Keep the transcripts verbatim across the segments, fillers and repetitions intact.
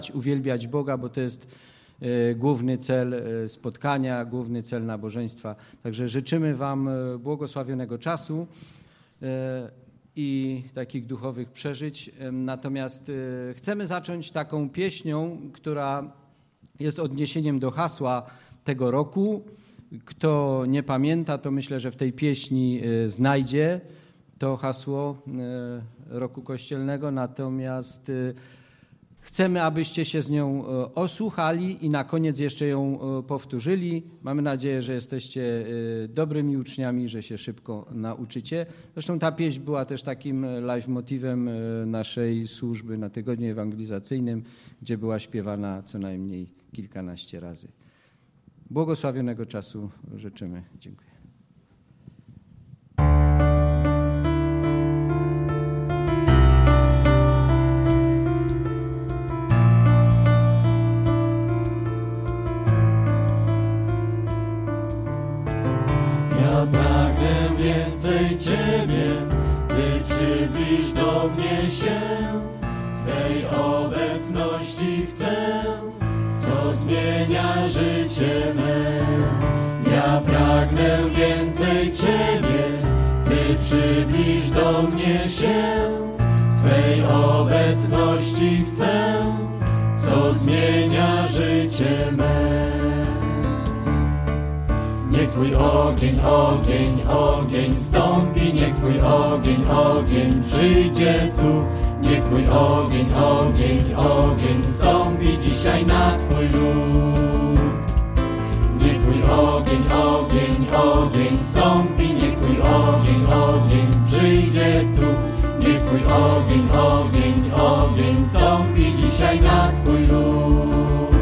uwielbiać Boga, bo to jest główny cel spotkania, główny cel nabożeństwa. Także życzymy Wam błogosławionego czasu i takich duchowych przeżyć. Natomiast chcemy zacząć taką pieśnią, która jest odniesieniem do hasła tego roku. Kto nie pamięta, to myślę, że w tej pieśni znajdzie to hasło roku kościelnego. Natomiast chcemy, abyście się z nią osłuchali i na koniec jeszcze ją powtórzyli. Mamy nadzieję, że jesteście dobrymi uczniami, że się szybko nauczycie. Zresztą ta pieśń była też takim live motywem naszej służby na tygodniu ewangelizacyjnym, gdzie była śpiewana co najmniej kilkanaście razy. Błogosławionego czasu życzymy. Dziękuję. Ja pragnę więcej Ciebie, Ty przybliż do mnie się, Twej obecności chcę, co zmienia życie me. Ja pragnę więcej Ciebie, Ty przybliż do mnie się, Twej obecności chcę, co zmienia życie me. Niech Twój ogień, ogień, ogień stąpi, niech Twój ogień, ogień przyjdzie tu. Niech Twój ogień, ogień, ogień stąpi dzisiaj na Twój lud. Niech Twój ogień, ogień, ogień stąpi, niech Twój ogień, ogień przyjdzie tu. Niech Twój ogień, ogień, ogień stąpi dzisiaj na Twój lud.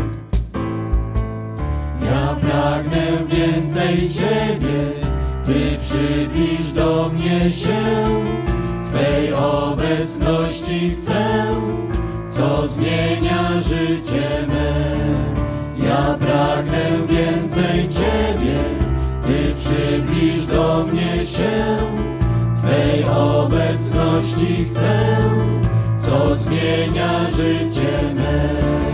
Ja pragnę więcej Ciebie, Ty przybliż do mnie się, Twej obecności chcę, co zmienia życie me. Ja pragnę więcej Ciebie, Ty przybliż do mnie się, Twej obecności chcę, co zmienia życie me.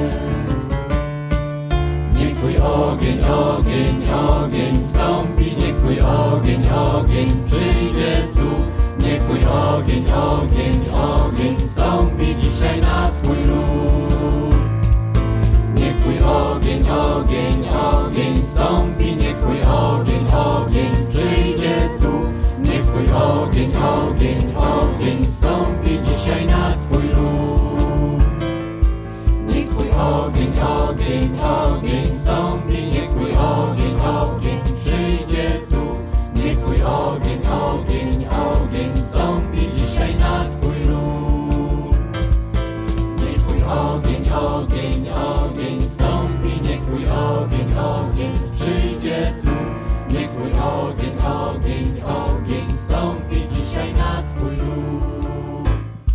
Niech Twój ogień, ogień, ogień stąpi, niech Twój ogień, ogień przyjdzie tu. Niech Twój ogień, ogień, ogień stąpi dzisiaj na Twój lud. Niech Twój ogień, ogień, ogień stąpi, niech Twój ogień, ogień przyjdzie tu. Niech Twój ogień, ogień, ogień stąpi dzisiaj na Twój lud. Niech Twój ogień, ogień, ogień stąpi, niech Twój ogień, ogień przyjdzie tu. Niech Twój ogień, ogień, ogień stąpi dzisiaj na Twój lud. Niech Twój ogień, ogień, ogień stąpi, niech Twój ogień, ogień przyjdzie tu. Niech Twój ogień, ogień, ogień stąpi dzisiaj na Twój lud.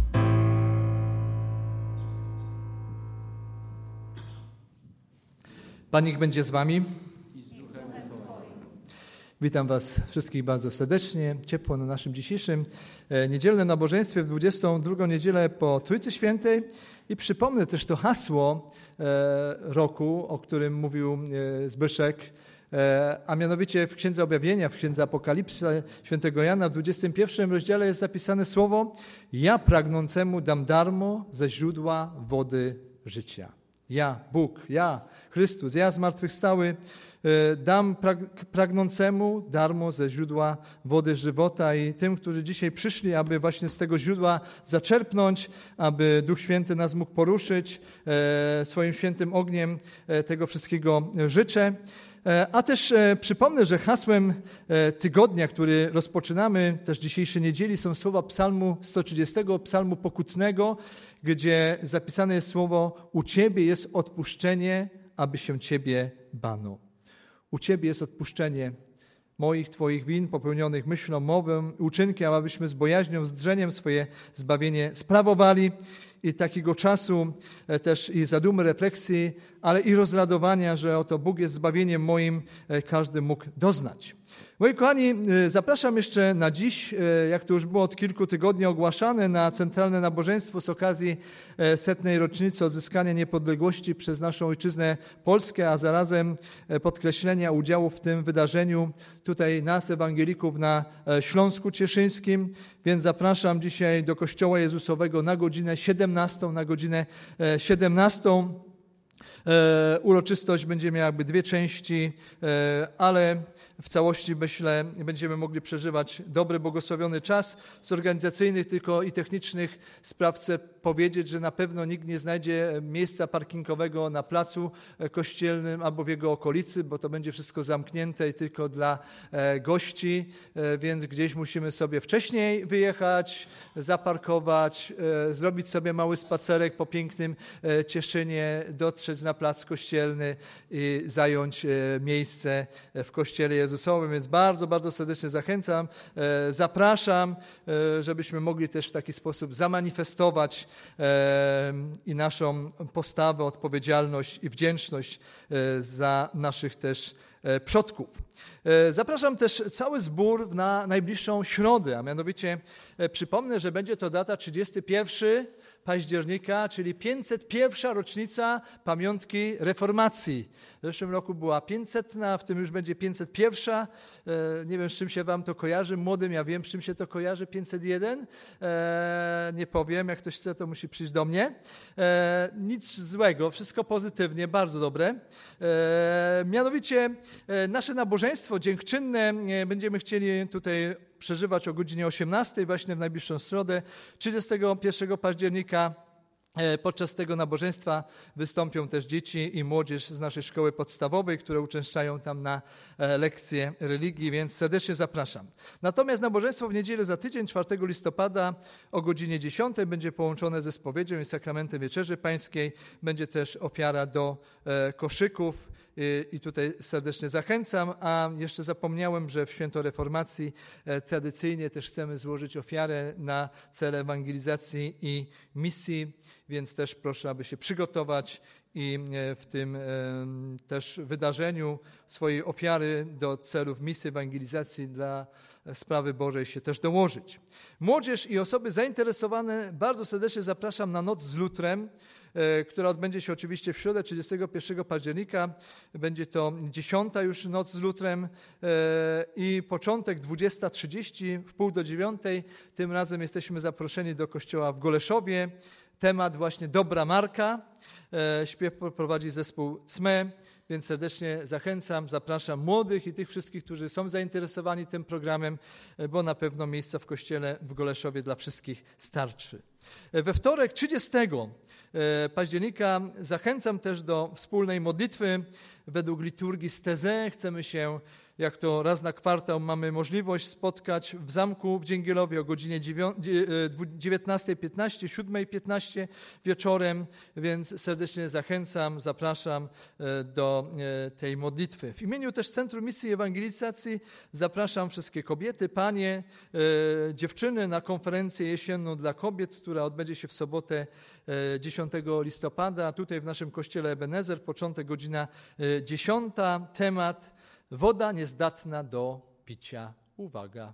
Pan niech będzie z wami. Witam Was wszystkich bardzo serdecznie, ciepło na naszym dzisiejszym niedzielnym nabożeństwie w dwudziestą drugą niedzielę po Trójcy Świętej i przypomnę też to hasło roku, o którym mówił Zbyszek, a mianowicie w Księdze Objawienia, w Księdze Apokalipsy świętego Jana w dwudziestym pierwszym rozdziale jest zapisane słowo: ja pragnącemu dam darmo ze źródła wody życia. Ja, Bóg, ja, Chrystus, ja zmartwychwstały, dam pragnącemu darmo ze źródła wody żywota i tym, którzy dzisiaj przyszli, aby właśnie z tego źródła zaczerpnąć, aby Duch Święty nas mógł poruszyć swoim świętym ogniem, tego wszystkiego życzę. A też przypomnę, że hasłem tygodnia, który rozpoczynamy też dzisiejszej niedzieli, są słowa psalmu sto trzydziestego, psalmu pokutnego, gdzie zapisane jest słowo: u Ciebie jest odpuszczenie, aby się Ciebie bano. U Ciebie jest odpuszczenie moich, Twoich win popełnionych myślą, mową, uczynkiem, abyśmy z bojaźnią, z drzeniem swoje zbawienie sprawowali. I takiego czasu też i zadumy, refleksji, ale i rozradowania, że oto Bóg jest zbawieniem moim, każdy mógł doznać. Moi kochani, zapraszam jeszcze na dziś, jak to już było od kilku tygodni ogłaszane, na centralne nabożeństwo z okazji setnej rocznicy odzyskania niepodległości przez naszą ojczyznę Polskę, a zarazem podkreślenia udziału w tym wydarzeniu tutaj nas, ewangelików, na Śląsku Cieszyńskim. Więc zapraszam dzisiaj do Kościoła Jezusowego na godzinę siedemnastą, na godzinę siedemnastą. Uroczystość będzie miała jakby dwie części, ale w całości, myślę, będziemy mogli przeżywać dobry, błogosławiony czas. Z organizacyjnych tylko i technicznych spraw chcę powiedzieć, że na pewno nikt nie znajdzie miejsca parkingowego na placu kościelnym albo w jego okolicy, bo to będzie wszystko zamknięte i tylko dla gości, więc gdzieś musimy sobie wcześniej wyjechać, zaparkować, zrobić sobie mały spacerek po pięknym Cieszynie, dotrzeć na plac kościelny i zająć miejsce w Kościele Jezusowym, więc bardzo, bardzo serdecznie zachęcam, zapraszam, żebyśmy mogli też w taki sposób zamanifestować i naszą postawę, odpowiedzialność i wdzięczność za naszych też przodków. Zapraszam też cały zbór na najbliższą środę, a mianowicie przypomnę, że będzie to data trzydziestego pierwszego października, czyli pięćset pierwsza rocznica pamiątki reformacji. W zeszłym roku była pięćsetna, w tym już będzie pięćset pierwsza. Nie wiem, z czym się wam to kojarzy. Młodym ja wiem, z czym się to kojarzy. pięćset jeden. Nie powiem, jak ktoś chce, to musi przyjść do mnie. Nic złego, wszystko pozytywnie, bardzo dobre. Mianowicie nasze nabożeństwo dziękczynne będziemy chcieli tutaj przeżywać o godzinie osiemnastej, właśnie w najbliższą środę, trzydziestego pierwszego października. Podczas tego nabożeństwa wystąpią też dzieci i młodzież z naszej szkoły podstawowej, które uczęszczają tam na lekcje religii, więc serdecznie zapraszam. Natomiast nabożeństwo w niedzielę za tydzień, czwartego listopada o godzinie dziesiątej będzie połączone ze spowiedzią i sakramentem Wieczerzy Pańskiej. Będzie też ofiara do koszyków i tutaj serdecznie zachęcam. A jeszcze zapomniałem, że w Święto Reformacji tradycyjnie też chcemy złożyć ofiarę na cele ewangelizacji i misji, więc też proszę, aby się przygotować i w tym też wydarzeniu swojej ofiary do celów misji ewangelizacji dla sprawy Bożej się też dołożyć. Młodzież i osoby zainteresowane bardzo serdecznie zapraszam na Noc z Lutrem, która odbędzie się oczywiście w środę trzydziestego pierwszego października. Będzie to dziesiąta już Noc z Lutrem i początek dwudziesta trzydzieści, w pół do dziewiątej. Tym razem jesteśmy zaproszeni do kościoła w Goleszowie. Temat właśnie dobra marka. Śpiew prowadzi zespół C M E, więc serdecznie zachęcam, zapraszam młodych i tych wszystkich, którzy są zainteresowani tym programem, bo na pewno miejsca w kościele w Goleszowie dla wszystkich starczy. We wtorek trzydziestego października zachęcam też do wspólnej modlitwy według liturgii z Tezę. Chcemy się, jak to raz na kwartał mamy możliwość spotkać w zamku w Dzięgielowie o godzinie dziewiętnastej piętnaście, siódmej piętnaście wieczorem, więc serdecznie zachęcam, zapraszam do tej modlitwy. W imieniu też Centrum Misji i Ewangelizacji zapraszam wszystkie kobiety, panie, dziewczyny na konferencję jesienną dla kobiet, która odbędzie się w sobotę dziesiątego listopada. Tutaj w naszym kościele Ebenezer, początek godzina dziesiąta. Temat: woda niezdatna do picia. Uwaga.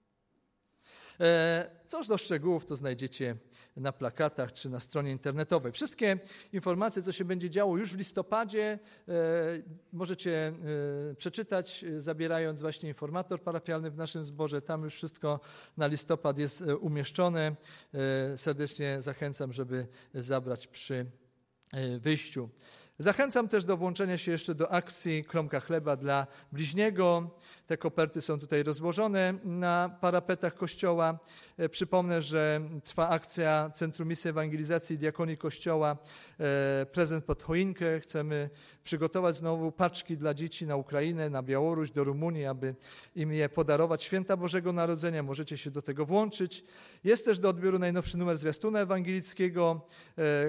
Coś do szczegółów to znajdziecie na plakatach czy na stronie internetowej. Wszystkie informacje, co się będzie działo już w listopadzie, możecie przeczytać, zabierając właśnie informator parafialny w naszym zborze. Tam już wszystko na listopad jest umieszczone. Serdecznie zachęcam, żeby zabrać przy wyjściu. Zachęcam też do włączenia się jeszcze do akcji Kromka Chleba dla bliźniego. Te koperty są tutaj rozłożone na parapetach kościoła. Przypomnę, że trwa akcja Centrum Misji Ewangelizacji i Diakonii Kościoła Prezent pod choinkę. Chcemy przygotować znowu paczki dla dzieci na Ukrainę, na Białoruś, do Rumunii, aby im je podarować. Święta Bożego Narodzenia, możecie się do tego włączyć. Jest też do odbioru najnowszy numer zwiastuna ewangelickiego.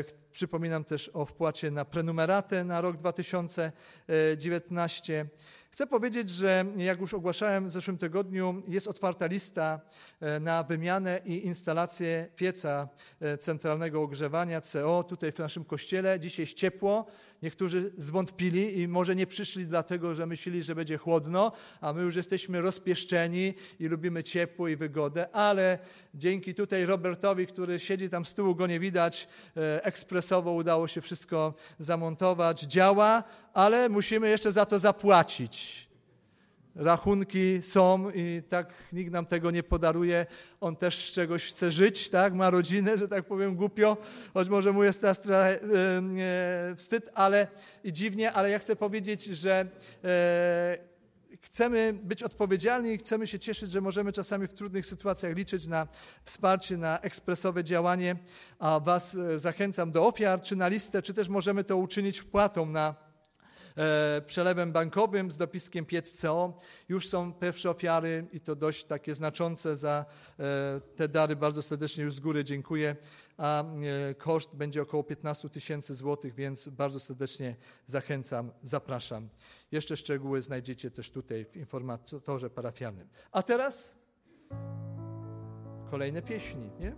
Przypominam też o wpłacie na prenumeratę na rok dwa tysiące dziewiętnasty. Chcę powiedzieć, że jak już ogłaszałem w zeszłym tygodniu, jest otwarta lista na wymianę i instalację pieca centralnego ogrzewania C O tutaj w naszym kościele. Dzisiaj jest ciepło. Niektórzy zwątpili i może nie przyszli dlatego, że myśleli, że będzie chłodno, a my już jesteśmy rozpieszczeni i lubimy ciepło i wygodę, ale dzięki tutaj Robertowi, który siedzi tam z tyłu, go nie widać, ekspresowo udało się wszystko zamontować. Działa, ale musimy jeszcze za to zapłacić. Rachunki są i tak nikt nam tego nie podaruje. On też z czegoś chce żyć, tak? Ma rodzinę, że tak powiem głupio, choć może mu jest teraz trochę e, wstyd, ale i dziwnie, ale ja chcę powiedzieć, że e, chcemy być odpowiedzialni i chcemy się cieszyć, że możemy czasami w trudnych sytuacjach liczyć na wsparcie, na ekspresowe działanie, a was zachęcam do ofiar, czy na listę, czy też możemy to uczynić wpłatą na przelewem bankowym z dopiskiem piec C O. Już są pierwsze ofiary i to dość takie znaczące za te dary. Bardzo serdecznie już z góry dziękuję. A koszt będzie około piętnaście tysięcy złotych, więc bardzo serdecznie zachęcam, zapraszam. Jeszcze szczegóły znajdziecie też tutaj w informatorze parafialnym. A teraz kolejne pieśni, nie?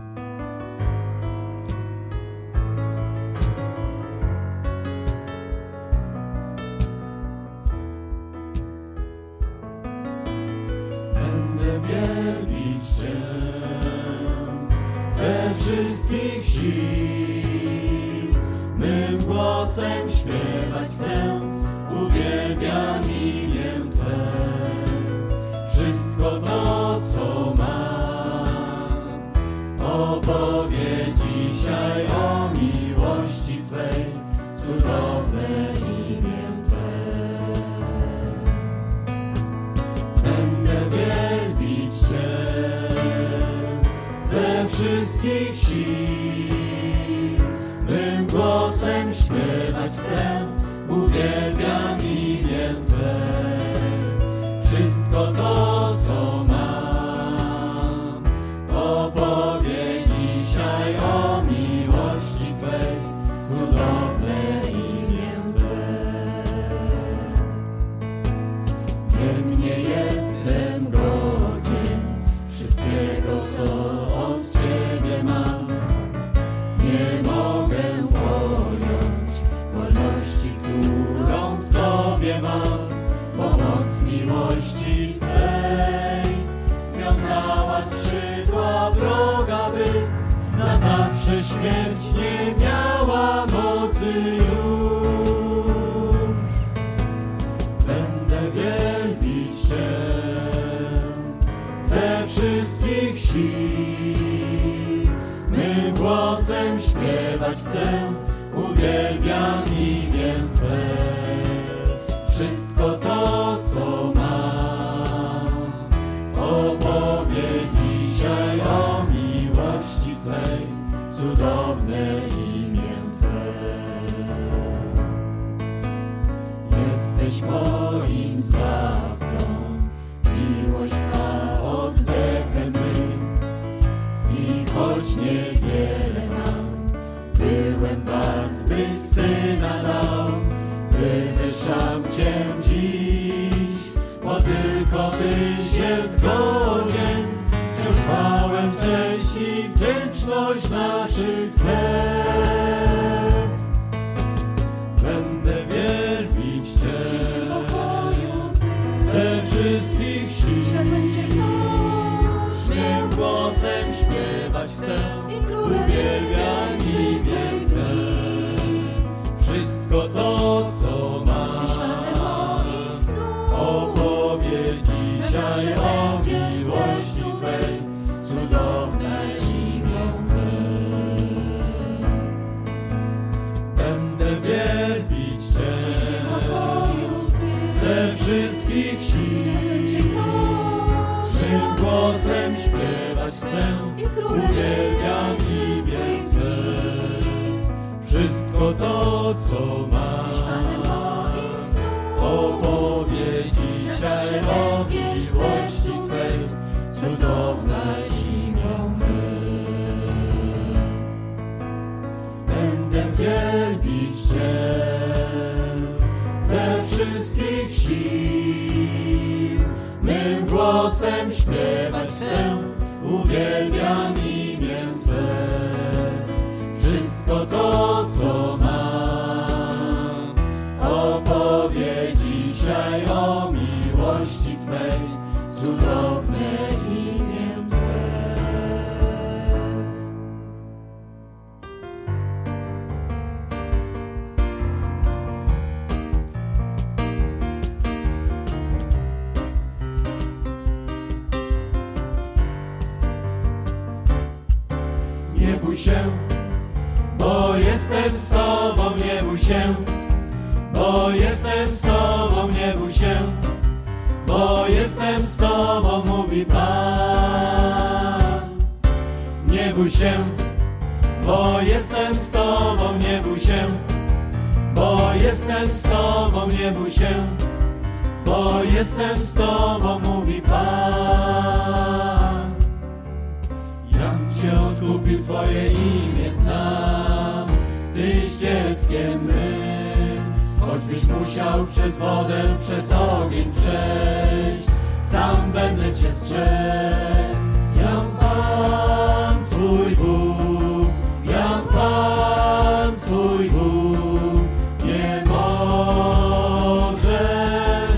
Wielbić Cię ze wszystkich sił, mym głosem śpiewać chcę, uwielbiam imię Twe. Wszystko to, co mam, opowie dzisiaj o miłości Twej, cudowne imię Twe. Będę wielbić Cię ze wszystkich sił, mym głosem śpiewać chcę, uwielbiam imię Twe. Wszystko to, co mam, opowie dzisiaj o miłości Twej, cudowne imię Twe. Nie, nie jestem godzien wszystkiego, co od Ciebie mam. Nie mogę pojąć wolności, którą w Tobie mam, bo moc miłości Twej związała skrzydła wroga, by na zawsze śmierć nie miała mocy już. Będę wielbić Cię ze wszystkich sił, mym głosem śpiewać chcę, uwielbiam imię Twe. Wszystko to, co mam, opowie dzisiaj o miłości Twej, cudowne imię Twe. Jesteś moim Zbawcą, miłość Twa oddechem mym. I choć niewiele mam, byłem wart, by Syna dał. Wywyższam Cię dziś, bo tylko Tyś jest godzien, wziąć chwałę, cześć i wdzięczność naszych serc. Będę wielbić Cię ze wszystkich sił, mym głosem śpiewać chcę, uwielbiam imię Twe. Wszystko to, co mam, opowie dzisiaj o miłości Twej, cudowne imię Twe. Będę wielbić Cię ze wszystkich sił, mym głosem śpiewać chcę, uwielbiam imię Twe. Wszystko to, co mam, opowie dzisiaj o miłości Twej, cudowne imię Twe. Będę wielbić Cię ze wszystkich sił, dzisiaj o miłości Twej, cudowne imię Twe. Nie bój się, bo jestem z Tobą, nie bój się, bo jestem z Tobą, nie bój się, bo jestem z Tobą, mówi Pan. Nie bój się, bo jestem z Tobą, nie bój się, bo jestem z Tobą, nie bój się, bo jestem z Tobą, mówi Pan. Jam Cię odkupił, Twoje imię znam, Tyś dzieckiem mym, choćbyś musiał przez wodę, przez ogień przejść, sam będę Cię strzegł. Jam Pan, Twój Bóg, jam Pan, Twój Bóg, nie możesz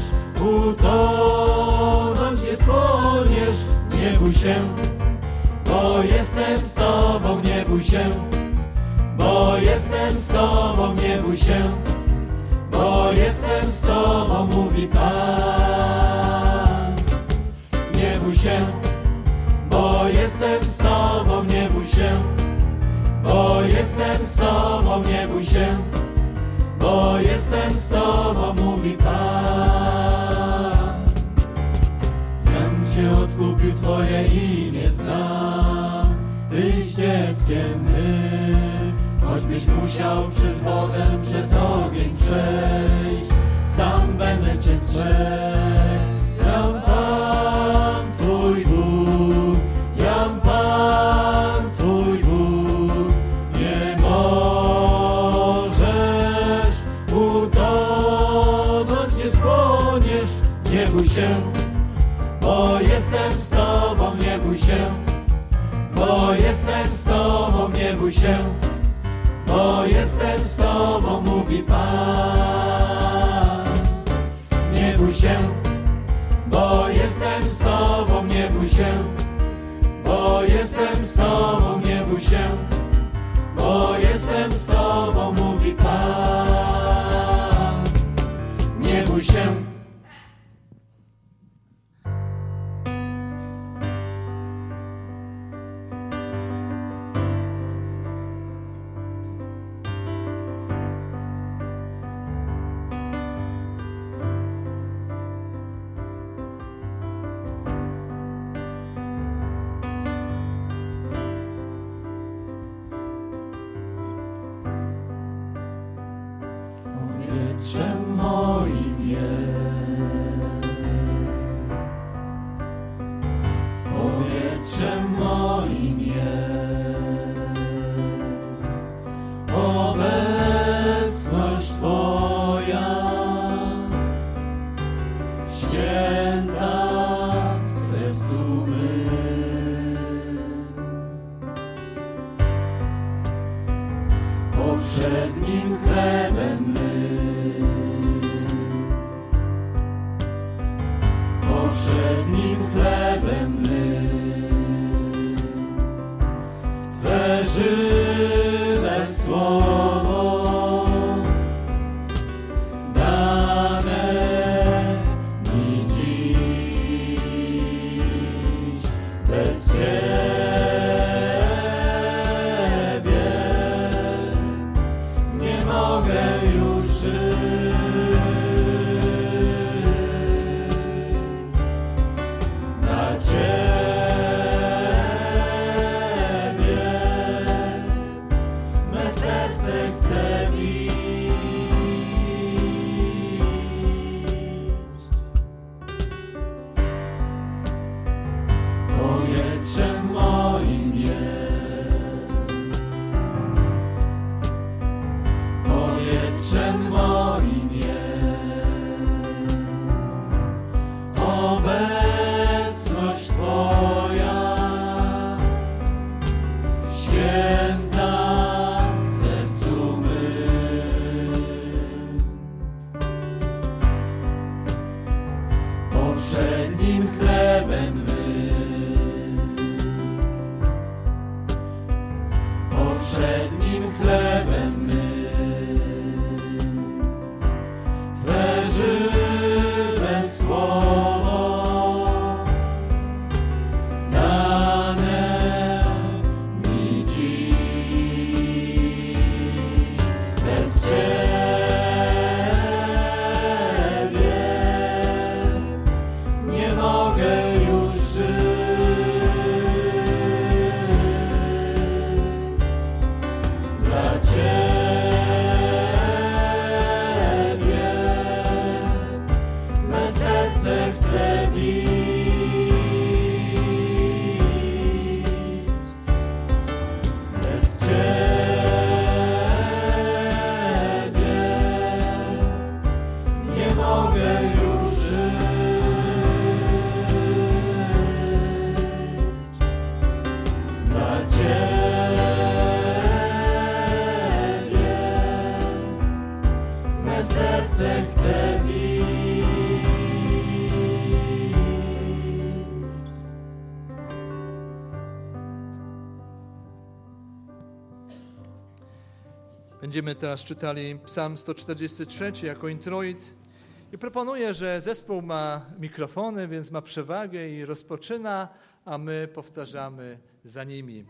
utonąć, nie spłoniesz, nie bój się, bo jestem z Tobą, nie bój się, bo jestem z Tobą, nie bój się, bo jestem z Tobą, mówi Pan. Nie bój się, bo jestem z Tobą, nie bój się, bo jestem z Tobą, nie bój się, bo jestem z Tobą, mówi Pan. Jam Cię odkupił, Twoje imię znam, Tyś dzieckiem mym, choćbyś musiał przez wodę, przez ogień przejść, sam będę Cię strzegł. Jam Pan, Twój Bóg, jam Pan, Twój Bóg, nie możesz utonąć, nie spłoniesz, nie bój się, bo jestem z Tobą, nie bój się, bo jestem z Tobą, nie bój się, bo jestem z Tobą, mówi Pan. Nie bój się, bo jestem z Tobą, nie bój się, bo jestem z Tobą, nie bój się, bo jestem z Tobą, mówi Pan. Nie bój się. Powietrzem moim jest, powietrzem moim jest obecność Twoja, święta w sercu mym. Powszednim chlebem powszednim chlebem mym, Twe żywe słowo dane mi dziś. Bez Ciebie nie mogę już me serce chce bić. Będziemy teraz czytali Psalm sto czterdziesty trzeci jako introit i proponuję, że zespół ma mikrofony, więc ma przewagę i rozpoczyna, a my powtarzamy za nimi.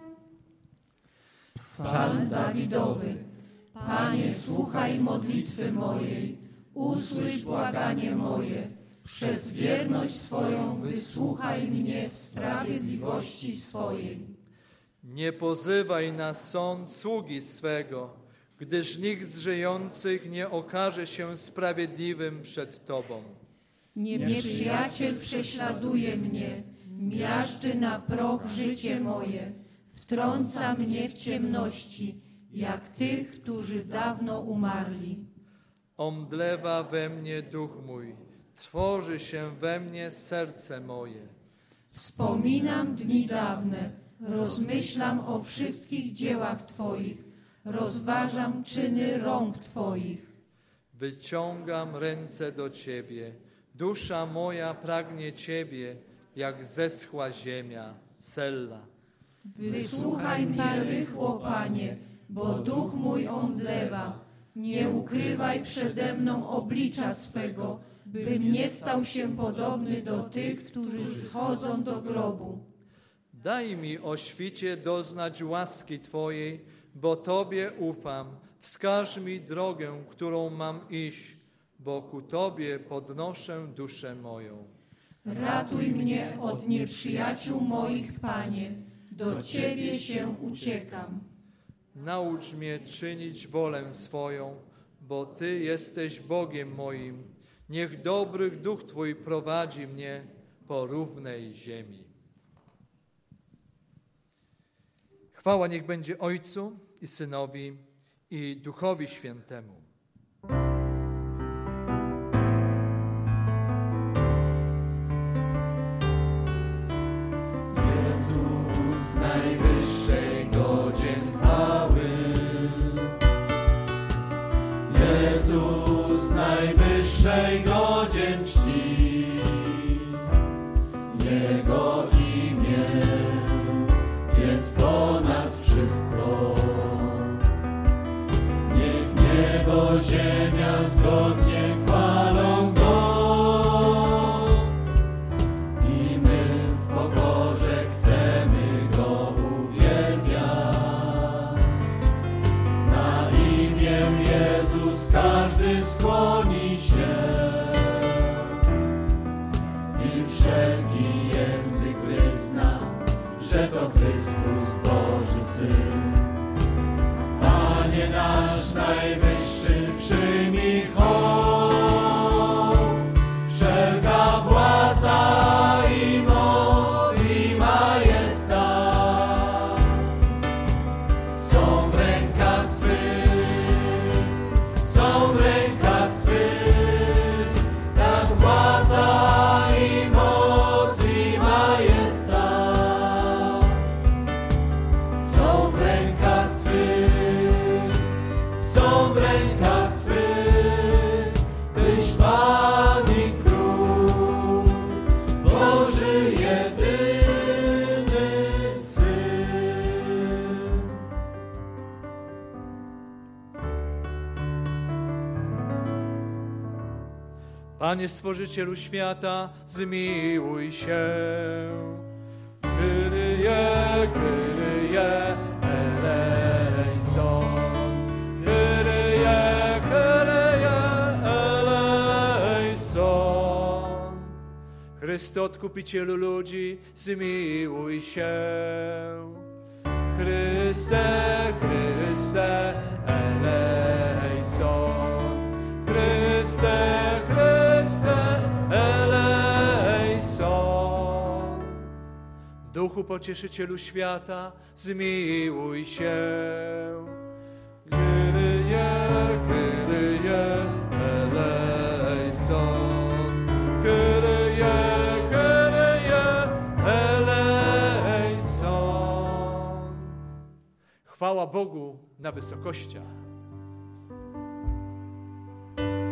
Psalm Dawidowy. Panie, słuchaj modlitwy mojej, usłysz błaganie moje. Przez wierność swoją wysłuchaj mnie w sprawiedliwości swojej. Nie pozywaj na sąd sługi swego, gdyż nikt z żyjących nie okaże się sprawiedliwym przed Tobą. Nieprzyjaciel prześladuje mnie, miażdży na proch życie moje, wtrąca mnie w ciemności, jak tych, którzy dawno umarli. Omdlewa we mnie duch mój, tworzy się we mnie serce moje. Wspominam dni dawne, rozmyślam o wszystkich dziełach Twoich, rozważam czyny rąk Twoich. Wyciągam ręce do Ciebie, dusza moja pragnie Ciebie, jak zeschła ziemia. Sella. Wysłuchaj mnie rychło, Panie, bo duch mój omdlewa. Nie ukrywaj przede mną oblicza swego, bym nie stał się podobny do tych, którzy schodzą do grobu. Daj mi o świcie doznać łaski Twojej, bo Tobie ufam. Wskaż mi drogę, którą mam iść, bo ku Tobie podnoszę duszę moją. Ratuj mnie od nieprzyjaciół moich, Panie, do Ciebie się uciekam. Naucz mnie czynić wolę swoją, bo Ty jesteś Bogiem moim. Niech dobry duch Twój prowadzi mnie po równej ziemi. Chwała niech będzie Ojcu i Synowi i Duchowi Świętemu. Jezus najwyższej godzien chwały. Jezus najwyższej godzien czci. Jego imię jest ponad wszystko. Niech niebo, ziemia zgodnie chwalą Go. I my w pokorze chcemy Go uwielbiać. Na imię Jezus każdy skłoni się i wszelki język wyzna, że to Chrystus Boży Syn. Panie nasz najwyższy, przyjmij hołd. Wszelka władza i moc i majestat są w rękach Twych, są w rękach Twych. Tak władza i moc i majestat są w rękach Twych, są w rękach Twych. Tyś Pan i Król, Boży jedyny Syn. Panie Stworzycielu świata, zmiłuj się. Kyrie, Kyrie, eleison. Kyrie, Kyrie, eleison. Chryste, Odkupicielu ludzi, zmiłuj się. Chryste, Chryste, eleison. Chryste, Chryste, eleison. Duchu Pocieszycielu świata, zmiłuj się. Kyrie, Kyrie, eleison. Kyrie, Kyrie, eleison. Chwała Bogu na wysokościach.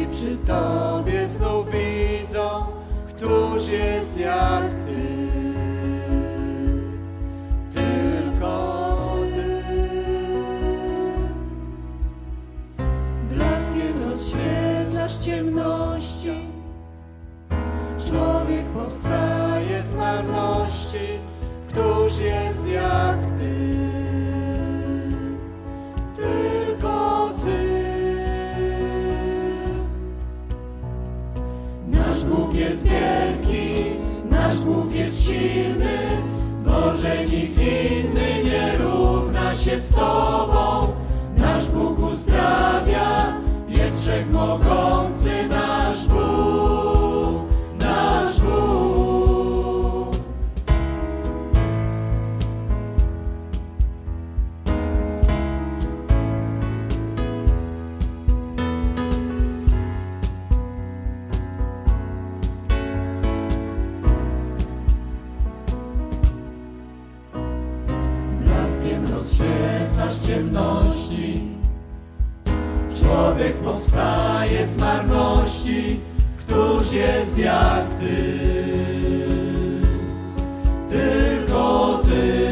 i przy Tobie znów widzą, któż jest jak Ty. Tylko Ty. Blaskiem rozświetlasz ciemności, człowiek powstaje z marności, któż jest jak Ty. Tylko Ty. Nasz Bóg jest wielki, nasz Bóg jest silny, Boże, nikt inny nie równa się z Tobą. Nasz Bóg uzdrawia, jest wszechmogący nasz Bóg, nasz Bóg. Blaskiem rozświetlasz ciemności, człowiek powstaje z marności, któż jest jak Ty. Tylko Ty.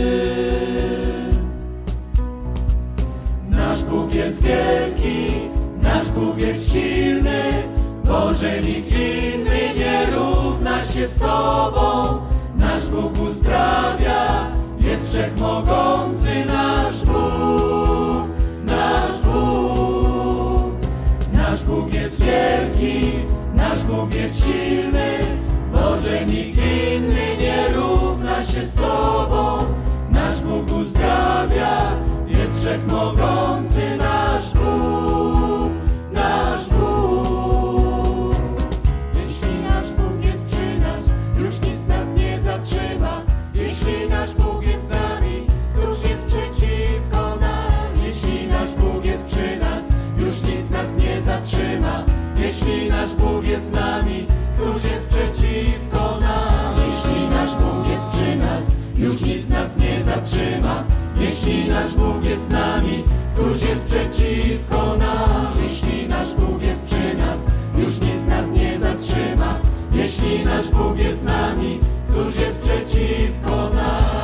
Nasz Bóg jest wielki, nasz Bóg jest silny, Boże, nikt inny nie równa się z Tobą. Nasz Bóg uzdrawia, jest wszechmogący nasz Bóg, nasz Bóg. Nasz Bóg jest wielki, nasz Bóg jest silny, Boże, nikt inny nie równa się z Tobą. Nasz Bóg uzdrawia, jest wszechmogący nasz Bóg, nasz Bóg. Jeśli nasz Bóg jest przy nas, już nic nas nie zatrzyma. Jeśli nasz Bóg jest z nami, któż jest przeciwko nam? Jeśli nasz Bóg jest przy nas, już nic nas nie zatrzyma. Jeśli nasz Bóg jest z nami, któż jest przeciwko nam? Jeśli nasz Bóg jest przy nas, już nic nas nie zatrzyma. Jeśli nasz Bóg jest z nami, któż jest przeciwko nam? Jeśli nasz Bóg jest przy nas, już nic nas nie zatrzyma. Jeśli nasz Bóg jest z nami, któż jest przeciwko nam?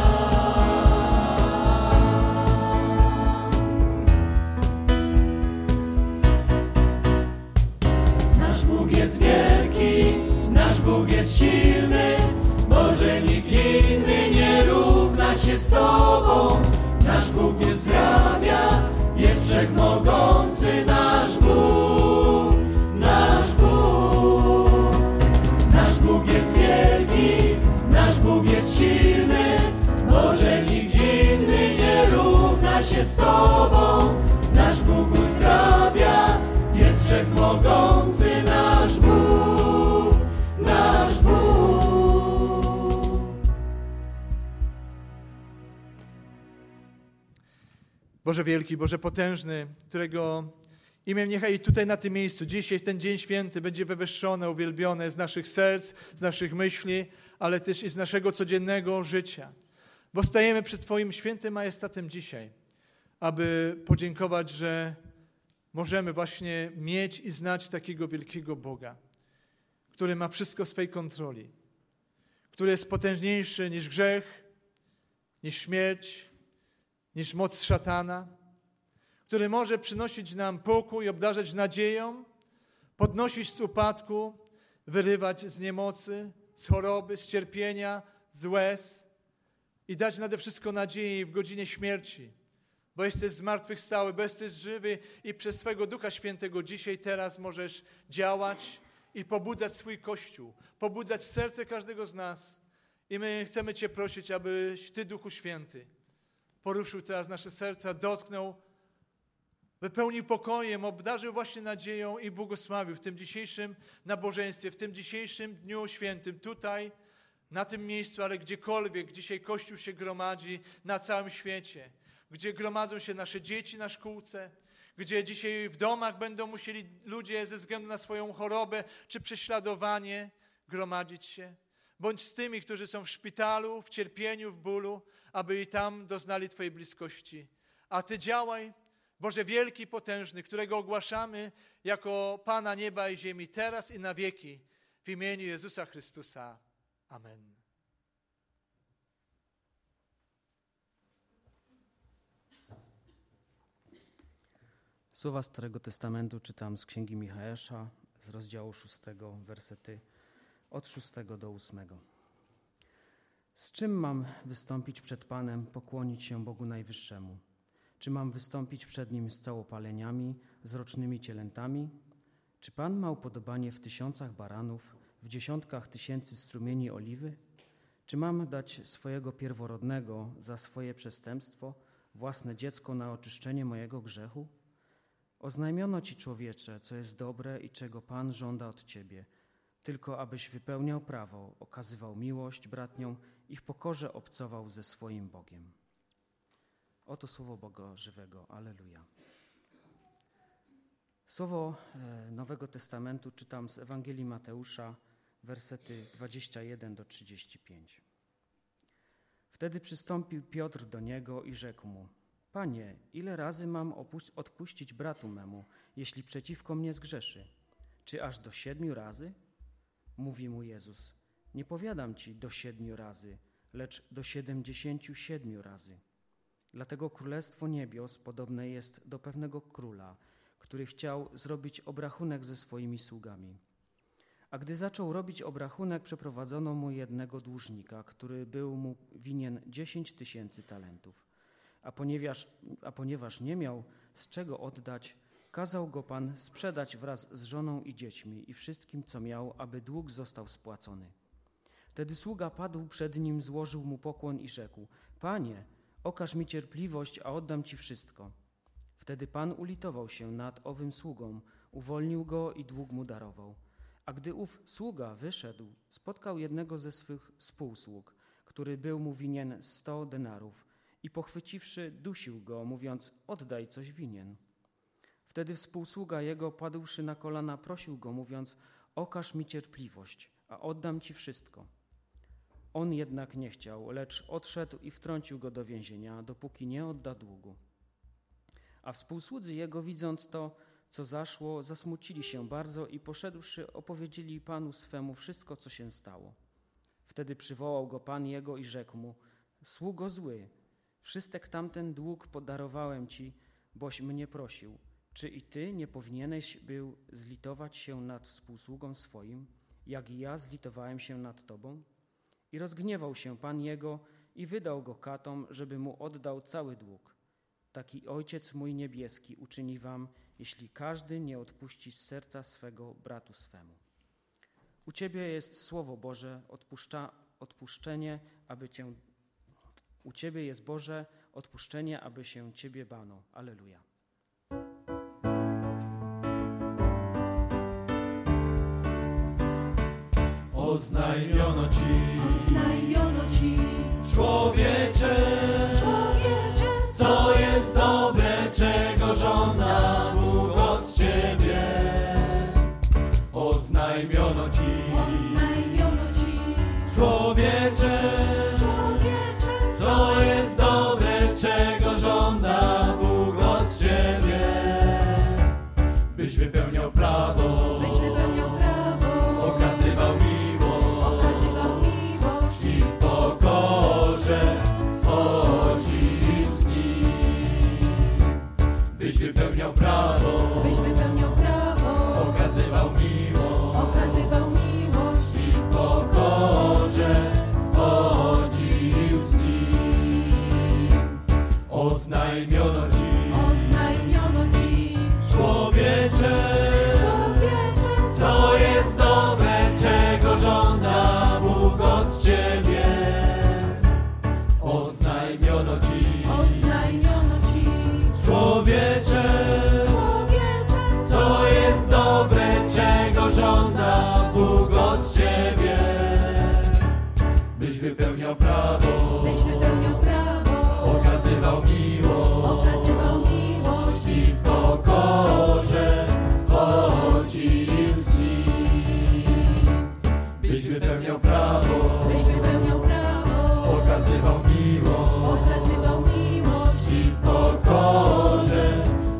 Nasz Bóg jest wielki, nasz Bóg jest silny, Boże, nikt inny nie równa się z Tobą. Nasz Bóg uzdrawia, jest wszechmogący nasz Bóg, nasz Bóg. Nasz Bóg jest wielki, nasz Bóg jest silny, Boże, nikt inny nie równa się z Tobą. Nasz Bóg uzdrawia, jest wszechmogący nasz Bóg, nasz Bóg. Boże wielki, Boże potężny, którego imię niechaj tutaj na tym miejscu, dzisiaj w ten dzień święty będzie wywyższone, uwielbione z naszych serc, z naszych myśli, ale też i z naszego codziennego życia. Bo stajemy przed Twoim świętym majestatem dzisiaj, aby podziękować, że możemy właśnie mieć i znać takiego wielkiego Boga, który ma wszystko w swej kontroli, który jest potężniejszy niż grzech, niż śmierć, niż moc szatana, który może przynosić nam pokój, obdarzać nadzieją, podnosić z upadku, wyrywać z niemocy, z choroby, z cierpienia, z łez i dać nade wszystko nadzieję w godzinie śmierci, bo jesteś zmartwychwstały, bo jesteś żywy i przez swego Ducha Świętego dzisiaj, teraz możesz działać i pobudzać swój Kościół, pobudzać serce każdego z nas. I my chcemy Cię prosić, abyś Ty, Duchu Święty, poruszył teraz nasze serca, dotknął, wypełnił pokojem, obdarzył właśnie nadzieją i błogosławił w tym dzisiejszym nabożeństwie, w tym dzisiejszym dniu świętym, tutaj, na tym miejscu, ale gdziekolwiek dzisiaj Kościół się gromadzi na całym świecie, gdzie gromadzą się nasze dzieci na szkółce, gdzie dzisiaj w domach będą musieli ludzie ze względu na swoją chorobę czy prześladowanie gromadzić się. Bądź z tymi, którzy są w szpitalu, w cierpieniu, w bólu, aby i tam doznali Twojej bliskości. A Ty działaj Boże wielki, potężny, którego ogłaszamy jako Pana nieba i ziemi, teraz i na wieki, w imieniu Jezusa Chrystusa. Amen. Słowa Starego Testamentu czytam z Księgi Micheasza, z rozdziału szóstego, wersety od szóstego do ósmego. Z czym mam wystąpić przed Panem, pokłonić się Bogu Najwyższemu? Czy mam wystąpić przed Nim z całopaleniami, z rocznymi cielętami? Czy Pan ma upodobanie w tysiącach baranów, w dziesiątkach tysięcy strumieni oliwy? Czy mam dać swojego pierworodnego za swoje przestępstwo, własne dziecko na oczyszczenie mojego grzechu? Oznajmiono Ci, człowiecze, co jest dobre i czego Pan żąda od Ciebie, tylko abyś wypełniał prawo, okazywał miłość bratnią i w pokorze obcował ze swoim Bogiem. Oto słowo Boga żywego. Alleluja. Słowo Nowego Testamentu czytam z Ewangelii Mateusza, wersety dwadzieścia jeden do trzydziestu pięciu. Wtedy przystąpił Piotr do Niego i rzekł Mu: Panie, ile razy mam odpuścić bratu memu, jeśli przeciwko mnie zgrzeszy? Czy aż do siedmiu razy? Mówi mu Jezus: Nie powiadam ci do siedmiu razy, lecz do siedemdziesięciu siedmiu razy. Dlatego Królestwo Niebios podobne jest do pewnego króla, który chciał zrobić obrachunek ze swoimi sługami. A gdy zaczął robić obrachunek, przeprowadzono mu jednego dłużnika, który był mu winien dziesięć tysięcy talentów. A ponieważ, a ponieważ nie miał z czego oddać, kazał go Pan sprzedać wraz z żoną i dziećmi i wszystkim, co miał, aby dług został spłacony. Wtedy sługa padł przed nim, złożył mu pokłon i rzekł: Panie, okaż mi cierpliwość, a oddam Ci wszystko. Wtedy Pan ulitował się nad owym sługą, uwolnił go i dług mu darował. A gdy ów sługa wyszedł, spotkał jednego ze swych współsług, który był mu winien sto denarów i pochwyciwszy, dusił go, mówiąc: oddaj, coś winien. Wtedy współsługa jego, padłszy na kolana, prosił go, mówiąc: okaż mi cierpliwość, a oddam Ci wszystko. On jednak nie chciał, lecz odszedł i wtrącił go do więzienia, dopóki nie odda długu. A współsłudzy jego, widząc to, co zaszło, zasmucili się bardzo i poszedłszy, opowiedzieli Panu swemu wszystko, co się stało. Wtedy przywołał go Pan jego i rzekł mu: sługo zły, wszystek tamten dług podarowałem Ci, boś mnie prosił. Czy i Ty nie powinieneś był zlitować się nad współsługą swoim, jak i ja zlitowałem się nad Tobą? I rozgniewał się Pan jego i wydał go katom, żeby mu oddał cały dług. Taki Ojciec mój niebieski uczyni wam, jeśli każdy nie odpuści z serca swego bratu swemu. U Ciebie jest Słowo Boże, odpuszcza, odpuszczenie, aby Cię... U Ciebie jest Boże odpuszczenie, aby się Ciebie bano. Alleluja. Oznajmiono Ci, Oznajmiono Ci, człowiecze, człowiecze, co jest dobre, czego żąda Bóg od Ciebie. Oznajmiono Ci, oznajmiono Ci, człowiecze, człowiecze, co jest dobre, czego żąda Bóg od Ciebie. Byś wypełniał prawo, byś wypełniał prawo, okazywał miłość, okazywał miłość i w pokorze chodził z Nim. Byś wypełniał prawo, byś wypełniał prawo, okazywał miłość, okazywał miłość i w pokorze chodził z Nim. Oznajmiono Ci, oznajmiono Ci, człowiecze, człowiecze, co jest dobre, czego żąda Bóg od Ciebie. Oznajmiono Ci, oznajmiono Ci, człowiecze, człowiecze, co jest dobre, czego żąda Bóg od Ciebie. Byś wypełniał prawo, byś wypełniał prawo, okazywał miłość, okazywał miłość i w pokorze chodził z Nim. Byś wypełniał prawo, byś wypełniał prawo, okazywał miłość, okazywał miłość i w pokorze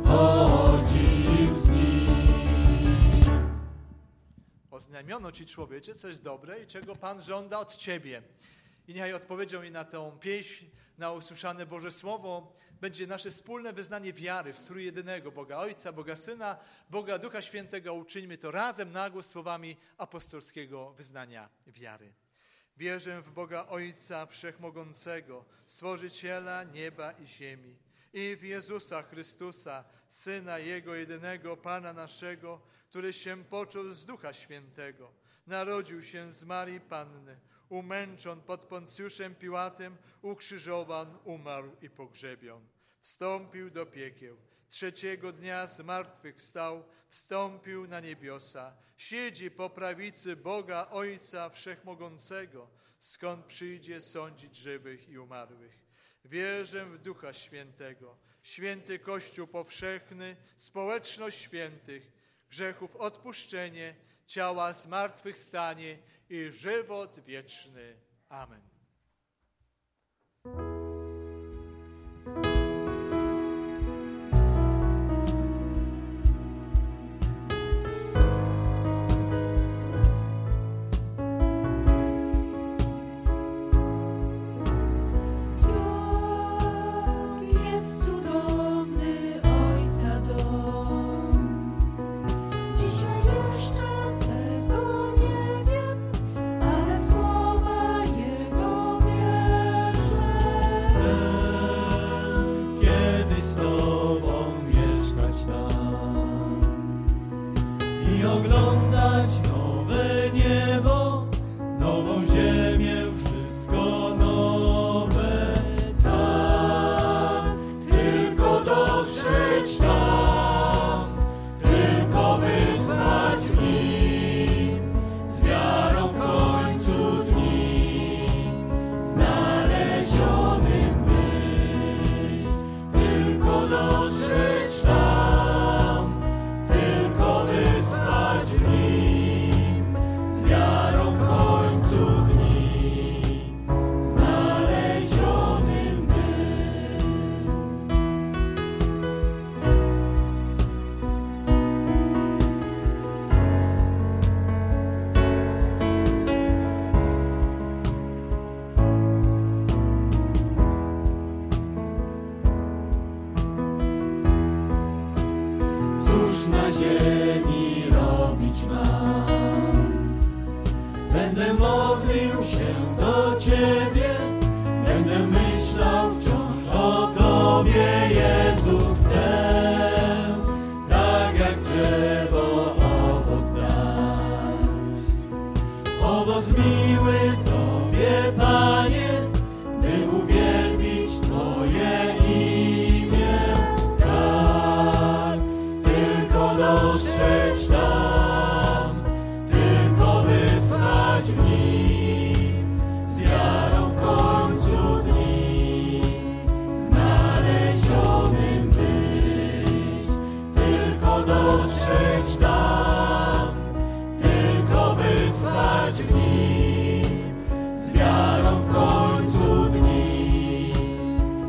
znamieniono Ci, człowiecze, co jest dobre i czego Pan żąda od Ciebie. I niechaj odpowiedzią i na tę pieśń, na usłyszane Boże Słowo będzie nasze wspólne wyznanie wiary w trójjedynego Boga Ojca, Boga Syna, Boga Ducha Świętego. Uczyńmy to razem na głos słowami apostolskiego wyznania wiary. Wierzę w Boga Ojca Wszechmogącego, Stworzyciela nieba i ziemi, i w Jezusa Chrystusa, Syna Jego jedynego, Pana naszego, który się począł z Ducha Świętego, narodził się z Marii Panny, umęczon pod Poncjuszem Piłatem, ukrzyżowan, umarł i pogrzebion. Wstąpił do piekieł, trzeciego dnia z martwych wstał, wstąpił na niebiosa, siedzi po prawicy Boga Ojca Wszechmogącego, skąd przyjdzie sądzić żywych i umarłych. Wierzę w Ducha Świętego, święty Kościół powszechny, społeczność świętych, grzechów odpuszczenie, ciała zmartwychwstanie i żywot wieczny. Amen.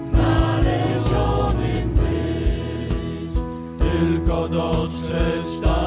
Dotrzeć tam.